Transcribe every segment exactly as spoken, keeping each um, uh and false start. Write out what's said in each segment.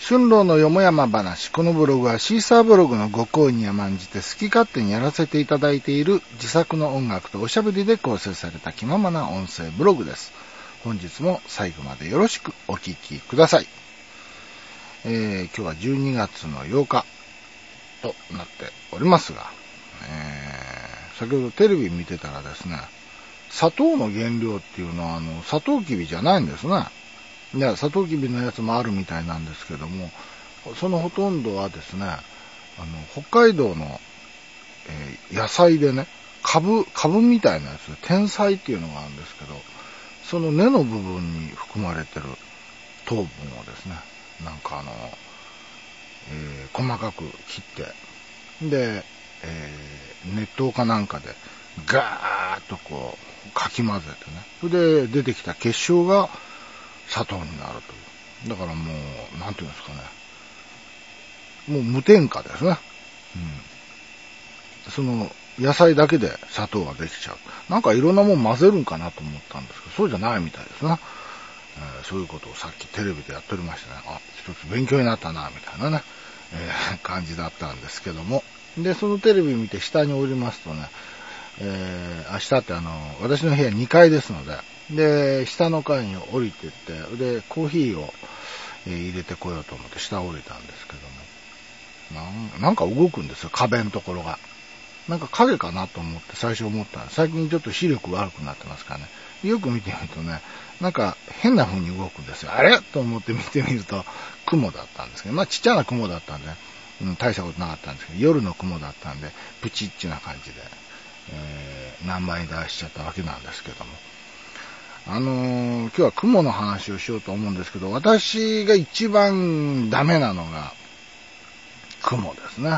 春郎のよもやま話。このブログはシーサーブログのご好意に甘んじて好き勝手にやらせていただいている自作の音楽とおしゃべりで構成された気ままな音声ブログです。本日も最後までよろしくお聞きください。えー、今日はじゅうにがつのようかとなっておりますが、えー、先ほどテレビ見てたらですね、砂糖の原料っていうのはあのサトウキビじゃないんですね。いや、サトウキビのやつもあるみたいなんですけども、そのほとんどはですね、あの北海道の、えー、野菜でね、株株みたいなやつで天菜っていうのがあるんですけど、その根の部分に含まれてる糖分をですね、なんかあの、えー、細かく切ってで、えー、熱湯かなんかでガーッとこうかき混ぜてね、それで出てきた結晶が砂糖になるという。だからもうなんていうんですかね、もう無添加ですね。うん、その野菜だけで砂糖ができちゃう。なんかいろんなもん混ぜるんかなと思ったんですけど、そうじゃないみたいですね。えー、そういうことをさっきテレビでやっておりましてね、あ、一つ勉強になったなみたいなね、えー、感じだったんですけども、でそのテレビ見て下に降りますとね、えー、明日ってあの私の部屋にかいですので、で下の階に降りてって、でコーヒーを、えー、入れてこようと思って下を降りたんですけども、なんなんか動くんですよ、壁のところが。なんか影かなと思って最初思ったんです。最近ちょっと視力悪くなってますからね。よく見てみるとね、なんか変な風に動くんですよ。あれと思って見てみると雲だったんですけど、まあちっちゃな雲だったんで、うん、大したことなかったんですけど、夜の雲だったんでプチッチな感じで、えー、何倍に出しちゃったわけなんですけども、あのー、今日は雲の話をしようと思うんですけど、私が一番ダメなのが雲ですね。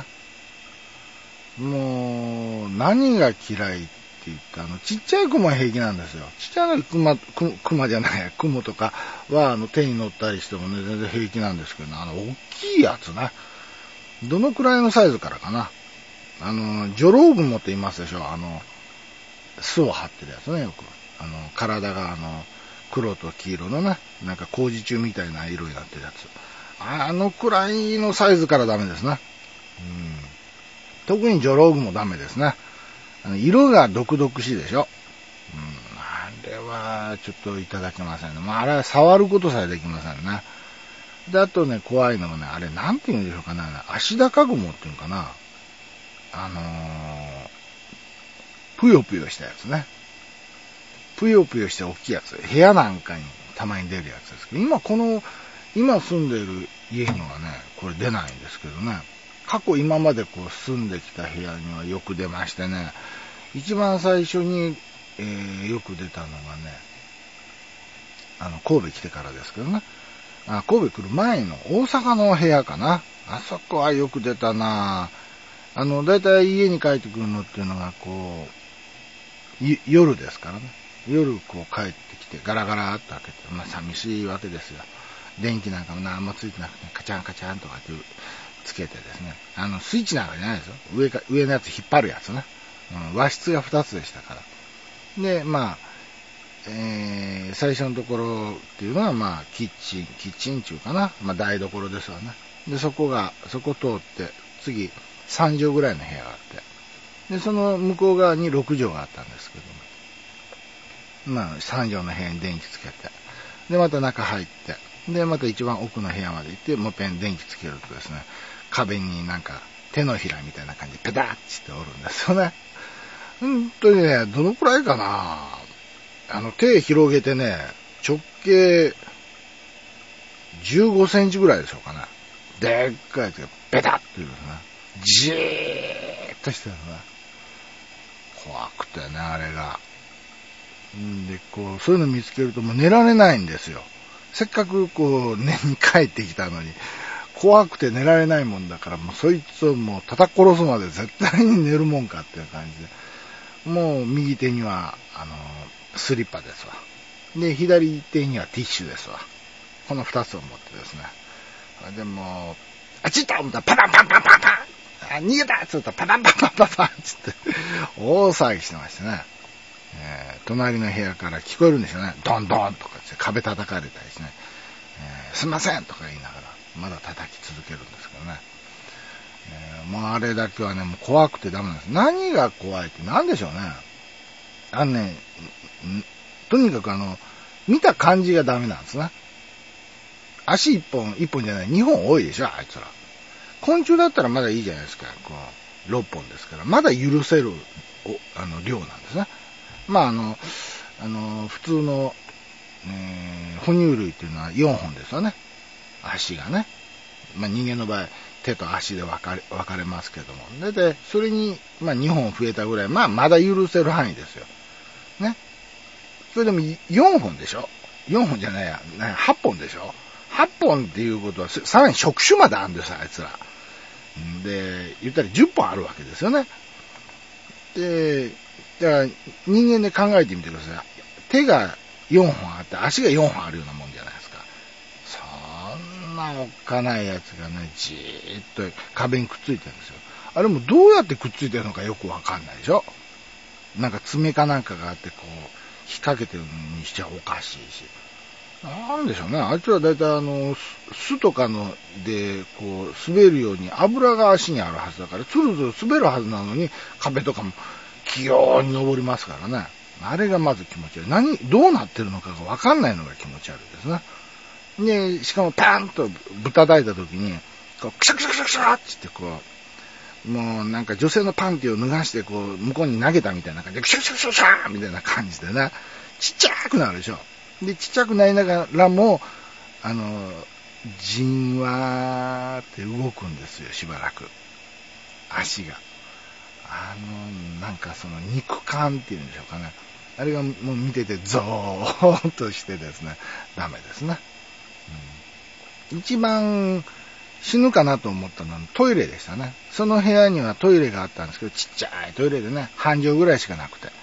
もう何が嫌いって言ったあのちっちゃい雲は平気なんですよ。ちっちゃい雲、雲じゃない雲とかはあの手に乗ったりしてもね全然平気なんですけど、ね、あの大きいやつね、どのくらいのサイズからかな、あのジョロウグモって言いますでしょ、あの巣を張ってるやつね、よくあの体があの黒と黄色のね、なんか工事中みたいな色になってるやつ、あのくらいのサイズからダメですね。うん、特にジョロウグモダメですね。あの色が毒々しいでしょ。うん、あれはちょっといただけませんね。まあ、あれは触ることさえできませんね。で、あとね、怖いのがね、あれなんて言うんでしょうかね、足高雲っていうのかな。あのー、ぷよぷよしたやつね。ぷよぷよして大きいやつ。部屋なんかにたまに出るやつですけど、今この、今住んでる家にはね、これ出ないんですけどね。過去今までこう住んできた部屋にはよく出ましてね、一番最初に、えー、よく出たのがね、あの神戸来てからですけどね、あ神戸来る前の大阪の部屋かな、あそこはよく出たな。あのだいたい家に帰ってくるのっていうのがこう夜ですからね、夜こう帰ってきてガラガラっと開けて、まあ寂しいわけですよ。電気なんかも何もついてなくてカチャンカチャンとかってつけてですね、あのスイッチなんかじゃないですよ、上か上のやつ引っ張るやつね、うん、和室がふたつでしたから。でまあ、えー、最初のところっていうのはまあキッチンキッチン中かな、まあ台所ですわね。でそこがそこ通って次さん畳ぐらいの部屋があって、でその向こう側にろく畳があったんですけども、まあさん畳の部屋に電気つけて、でまた中入って、でまた一番奥の部屋まで行ってもう一遍電気つけるとですね、壁になんか手のひらみたいな感じでペタッっておるんですよね。本当にね、どのくらいかな、あの手広げてね、直径じゅうごセンチぐらいでしょうかね、でっかいやつがペタッっていうですね、じーっとしてるね、怖くてね、あれが。んでこうそういうの見つけるともう寝られないんですよ。せっかくこう寝に帰ってきたのに怖くて寝られないもんだから、もうそいつをもう叩き殺すまで絶対に寝るもんかっていう感じで、もう右手にはあのスリッパですわ。で左手にはティッシュですわ。この二つを持ってですね。でもあちっと思ったらパパンパンパンパンパン、あ逃げたっつったらパパンパンパンパンパンつって大騒ぎしてましたね。えー、隣の部屋から聞こえるんですよね。ドンドンとかって壁叩かれたりしてね、えー、すいませんとか言いながら、 まだ叩き続けるんですけどね。えー、もうあれだけはね、もう怖くてダメなんです。何が怖いって何でしょうね。あのね、とにかくあの、見た感じがダメなんですね。足一本、一本じゃない、二本多いでしょ、あいつら。昆虫だったらまだいいじゃないですか。こう、六本ですから。まだ許せる、あの、量なんですね。まああの、あの、普通の、えー、哺乳類っていうのはよんほんですよね。足がね。まあ人間の場合、手と足で分かれ、分かれますけども。で、で、それに、まあにほん増えたぐらい、まあまだ許せる範囲ですよ。ね。それでもよんほんでしょ ?よん 本じゃないや、はっぽんでしょ ?はっ 本っていうことは、さらに触手まであるんですよ、あいつら。で、言ったらじゅっぽんあるわけですよね。で、だから人間で考えてみてください。手がよんほんあって足がよんほんあるようなもんじゃないですか。そんなおっかないやつがね、じーっと壁にくっついてるんですよ。あれもどうやってくっついてるのかよくわかんないでしょ。なんか爪かなんかがあってこう引っ掛けてるにしちゃおかしいし。なんでしょうね。あいつはだいたいあの巣とかのでこう滑るように油が足にあるはずだから、つるつる滑るはずなのに壁とかも器用に登りますからね。あれがまず気持ち悪い。何、どうなってるのかがわかんないのが気持ち悪いですね。で、しかもパーンとぶたたいた時に、こう、クシャクシャクシャクシャって言ってこう、もうなんか女性のパンティを脱がしてこう、向こうに投げたみたいな感じで、クシャクシャクシャクシャみたいな感じでね、ちっちゃくなるでしょ。で、ちっちゃくなりながらも、あの、じんわーって動くんですよ、しばらく。足が。あの、なんかその肉感っていうんでしょうかね。あれがもう見ててゾーッとしてですね、ダメですね。うん、一番死ぬかなと思ったのはトイレでしたね。その部屋にはトイレがあったんですけど、ちっちゃいトイレでね、半畳ぐらいしかなくて。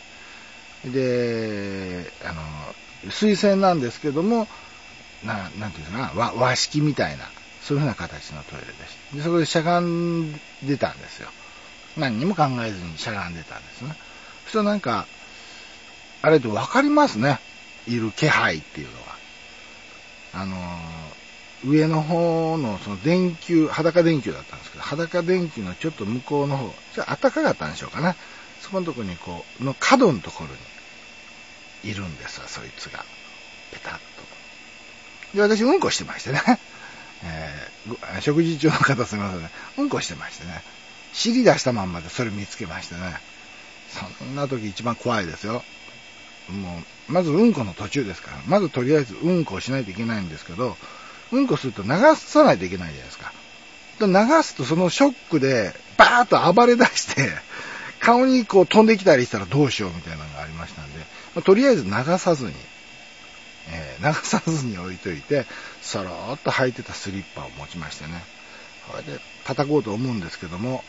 で、あの、水洗なんですけども、ななんていうかな、和、和式みたいな、そういう風な形のトイレでした。で、そこでしゃがんでたんですよ。何にも考えずにしゃがんでたんですね。そしたらなんか、あれってわかりますね。いる気配っていうのは。あのー、上の方のその電球、裸電球だったんですけど、裸電球のちょっと向こうの方、ちょっと暖かかったんでしょうかね。そこのところにこう、の角のところにいるんですわ、そいつが。ペタッと。で、私、うんこしてましてね。えー、食事中の方すみませんね。うんこしてましてね。尻出したまんまでそれ見つけましてね。そんな時一番怖いですよ。もう、まずうんこの途中ですから。まずとりあえずうんこをしないといけないんですけど、うんこすると流さないといけないじゃないですか。で流すとそのショックで、バーッと暴れ出して、顔にこう飛んできたりしたらどうしようみたいなのがありましたんで、まあ、とりあえず流さずに、えー、流さずに置いといて、そろーっと履いてたスリッパを持ちましてね。これで叩こうと思うんですけども、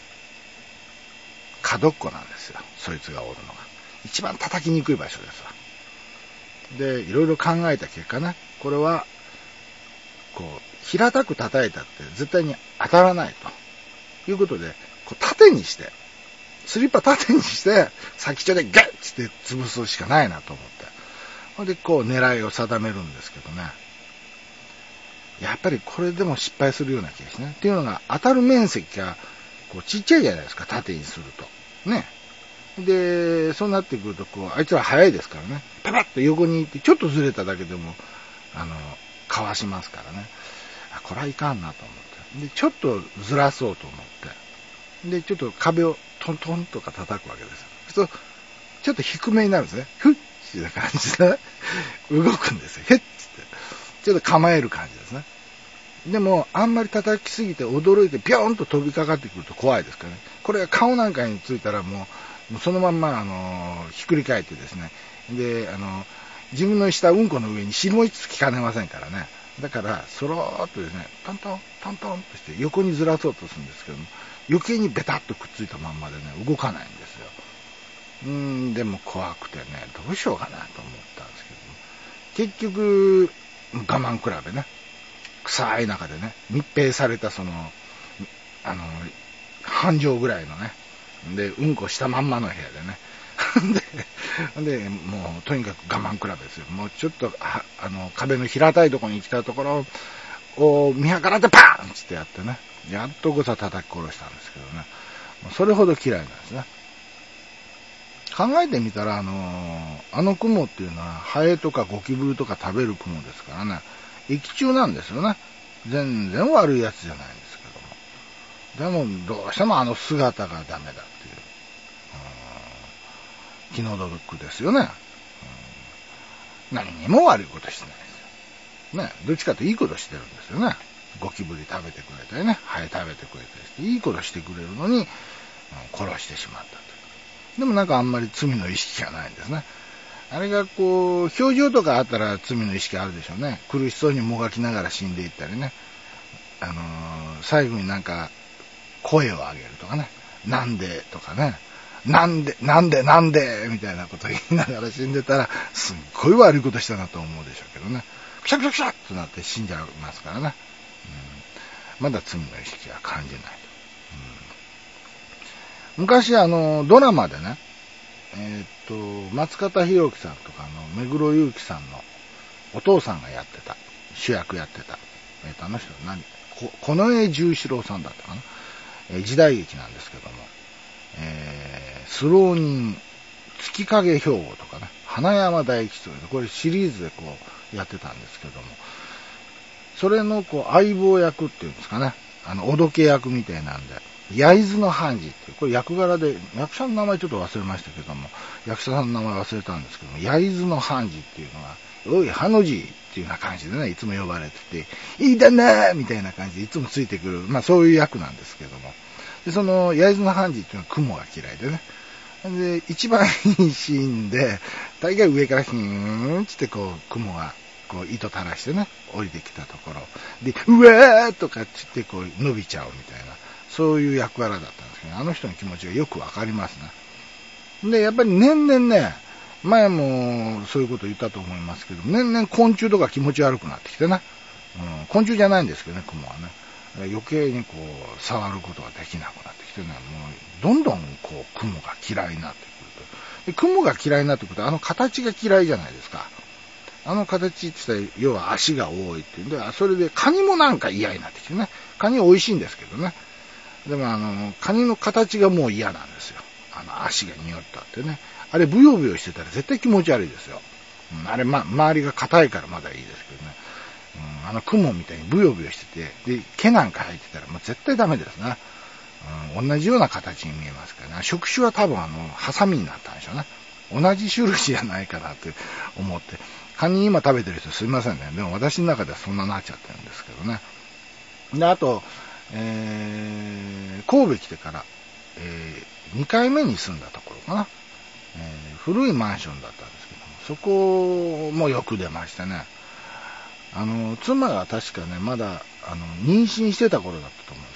角っこなんですよ。そいつがおるのが。一番叩きにくい場所ですわ。で、いろいろ考えた結果ね、これは、こう、平たく叩いたって絶対に当たらないということで、こう縦にして、スリッパ縦にして、先っちょでガッって潰すしかないなと思って。ほんで、こう狙いを定めるんですけどね。やっぱりこれでも失敗するような気がしね。っていうのが、当たる面積が、こうちっちゃいじゃないですか、縦にすると。ね。で、そうなってくると、こう、あいつら早いですからね。パパッと横に行って、ちょっとずれただけでも、あの、かわしますからね。あ、これはいかんなと思って。で、ちょっとずらそうと思って。で、ちょっと壁をトントンとか叩くわけです。そうすると、ちょっと低めになるんですね。ふっっていう感じで、動くんですよ。へっつって。ちょっと構える感じですね。でも、あんまり叩きすぎて驚いてピョーンと飛びかかってくると怖いですからね。これが顔なんかについたらもう、もうそのまんま、あのー、ひっくり返ってですね。で、あのー、自分のしたうんこの上に霜つきかねませんからね。だから、そろーっとですね、トントン、トントンとして横にずらそうとするんですけども、余計にベタッとくっついたまんまでね、動かないんですよ。うーん、でも怖くてね、どうしようかなと思ったんですけども。結局、我慢比べね。臭い中でね、密閉されたその、あの、半畳ぐらいのね、で、うんこしたまんまの部屋でね。で、で、もう、とにかく我慢比べですよ。もうちょっと、あの、壁の平たいところに来たところ、 を見計らってパーンってやってね、やっとこそ叩き殺したんですけどね、それほど嫌いなんですね。考えてみたら、あのー、あの雲っていうのはハエとかゴキブリとか食べる雲ですからね、益虫なんですよね。全然悪いやつじゃないんですけども、でもどうしてもあの姿がダメだっていう、うん、気の毒ですよね、うん、何にも悪いことしてないですよね。どっちかといいことしてるんですよね。ゴキブリ食べてくれたりね、ハエ食べてくれたりしていいことしてくれるのに、うん、殺してしまったと。でもなんかあんまり罪の意識がないんですね。あれがこう表情とかあったら罪の意識あるでしょうね。苦しそうにもがきながら死んでいったりね、あのー、最後になんか声を上げるとかね、なんでとかね、なんでなんでなんでみたいなことを言いながら死んでたらすっごい悪いことしたなと思うでしょうけどね、くしゃくしゃくしゃっとなって死んじゃいますからね、うん、まだ罪の意識は感じないと、うん、昔あのドラマでね、えー、っと松方弘樹さんとかの目黒祐樹さんのお父さんがやってた主役やってた、えー、っとあの人何近衛十四郎さんだったかな、えー、時代劇なんですけども、えー、スローニン月影兵庫とかね、花山大吉とかこれシリーズでこうやってたんですけども、それのこう相棒役っていうんですかね、あのおどけ役みたいなんで、焼津の判事っていう、これ役柄で、役者の名前ちょっと忘れましたけども、役者さんの名前忘れたんですけども、焼津の判事っていうのは、おい、ハの字っていうような感じでね、いつも呼ばれてて、いいだなーみたいな感じでいつもついてくる、まあそういう役なんですけども、で、その焼津の判事っていうのは雲が嫌いでね、で、一番いいシーンで、大概上からヒーンってこう、雲が、こう、糸垂らしてね、降りてきたところ、で、うわーとかって言ってこう、伸びちゃうみたいな、そういう役柄だったんですけど、あの人の気持ちがよくわかりますね。で、やっぱり年々ね、前もそういうこと言ったと思いますけど、年々昆虫とか気持ち悪くなってきてね、うん、昆虫じゃないんですけどね、雲はね。余計にこう、触ることができなくなってきてね、もう、どんどんこう、雲が嫌いになってくると。で、雲が嫌いになってくると、あの形が嫌いじゃないですか。あの形って言ったら、要は足が多いっていうんで、それでカニもなんか嫌になってきてね。カニ美味しいんですけどね。でもあの、カニの形がもう嫌なんですよ。あの、足が匂ったってね。あれ、ブヨブヨしてたら絶対気持ち悪いですよ。うん、あれ、ま、周りが硬いからまだいいですけどね。うん、あの、雲みたいにブヨブヨしてて、で、毛なんか生えてたらもう絶対ダメですね。うん、同じような形に見えますからね。触手は多分あの、ハサミになったんでしょうね。同じ種類じゃないかなって思って。カニ今食べてる人すいませんね。でも私の中ではそんななっちゃってるんですけどね。で、あと、えー、神戸来てから、えー、にかいめに住んだところかな。えー、古いマンションだったんですけども、そこもよく出ましたね。あの、妻が確かね、まだ、あの、妊娠してた頃だったと思うんです。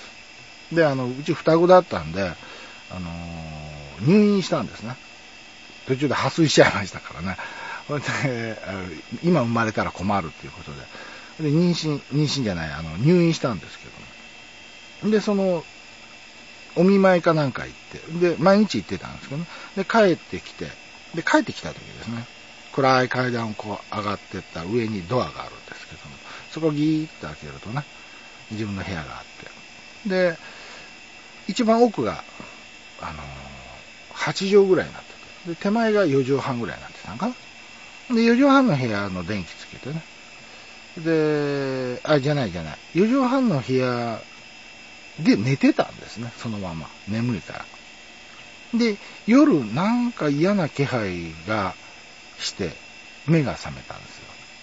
で、あの、うち双子だったんで、あのー、入院したんですね。途中で破水しちゃいましたからね。それで、今生まれたら困るっていうことで、で、妊娠、妊娠じゃない、あの、入院したんですけども。で、その、お見舞いかなんか行って、で、毎日行ってたんですけどね。で、帰ってきて、で、帰ってきた時ですね。暗い階段をこう上がってった上にドアがあるんですけども、そこをギーッと開けるとね、自分の部屋があって、で、一番奥が、あのー、はちじょうぐらいになってて、で、手前がよじょうはんぐらいになってたのかな。で、よじょうはんの部屋の電気つけてね、で、あ、じゃないじゃない、よじょうはんの部屋で寝てたんですね、そのまま。眠いから。で、夜なんか嫌な気配がして目が覚めたんです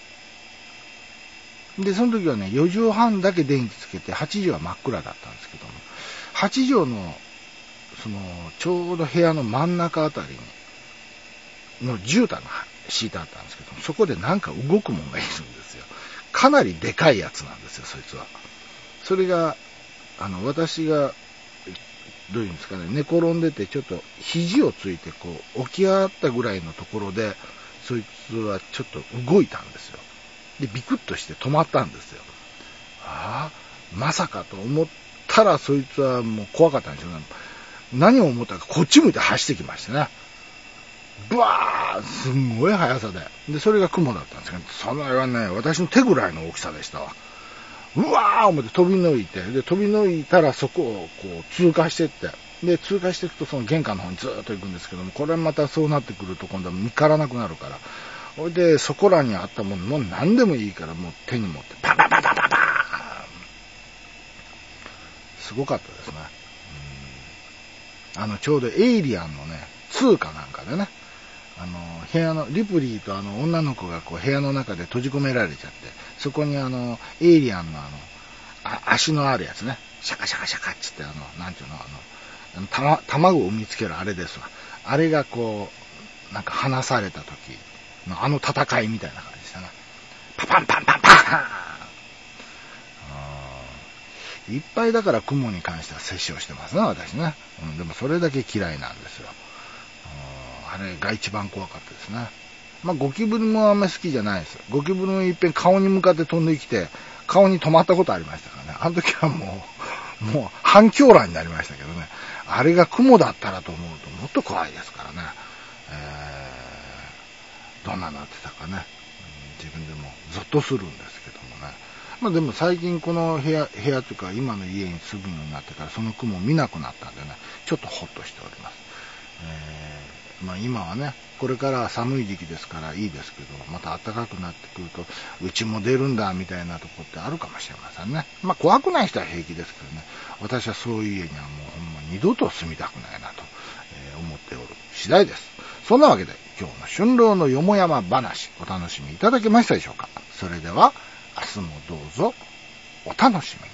よ。で、その時はね、よじょうはんだけ電気つけて、はちじょうは真っ暗だったんですけども、はちじょうの、その、ちょうど部屋の真ん中あたりに、の絨毯が敷いてあったんですけども、そこでなんか動くもんがいるんですよ。かなりでかいやつなんですよ、そいつは。それが、あの、私が、どういうんですかね、寝転んでて、ちょっと肘をついて、こう、起き上がったぐらいのところで、そいつはちょっと動いたんですよ。で、ビクッとして止まったんですよ。ああ、まさかと思ったら、そいつはもう怖かったんでしょうね。何を思ったか、こっち向いて走ってきましたね。ブワー、すんごい速さで。で、それが雲だったんですけど、それはね、私の手ぐらいの大きさでしたわ。 うわー思って飛び抜いて、で、飛び抜いたらそこをこう通過してって、で、通過していくとその玄関の方にずーっと行くんですけども、これまたそうなってくると今度は見からなくなるから、それでそこらにあったものもう何でもいいからもう手に持ってパパパパパパーン、すごかったですね。うん、あの、ちょうどエイリアンのね、ツーかなんかでね、あの、部屋の、リプリーとあの、女の子がこう、部屋の中で閉じ込められちゃって、そこにあの、エイリアンのあの、あ足のあるやつね、シャカシャカシャカっつって、あの、なんていうの、あの、たま、卵を産みつけるあれですわ。あれがこう、なんか離された時のあの戦いみたいな感じでしたね。パパンパンパンパンいっぱいだから雲に関しては摂取をしてますね、私ね。うん、でもそれだけ嫌いなんですよ。あれが一番怖かったですね。まあ、ゴキブリもあんまり好きじゃないです。ゴキブリもいっぺん顔に向かって飛んできて、顔に止まったことありましたからね。あの時はもう、もう反響乱になりましたけどね。あれが雲だったらと思うともっと怖いですからね。えー、どんなになってたかね、うん。自分でもゾッとするんですけどもね。まあでも最近この部屋、部屋というか今の家に住むようになってからその雲を見なくなったんでね、ちょっとホッとしております。えー、まあ今はね、これから寒い時期ですからいいですけど、また暖かくなってくると、うちも出るんだみたいなとこってあるかもしれませんね。まあ怖くない人は平気ですけどね、私はそういう家にはもうほんま二度と住みたくないなと、えー、思っておる次第です。そんなわけで今日の春郎のよもやま話、お楽しみいただけましたでしょうか。それでは明日もどうぞお楽しみに。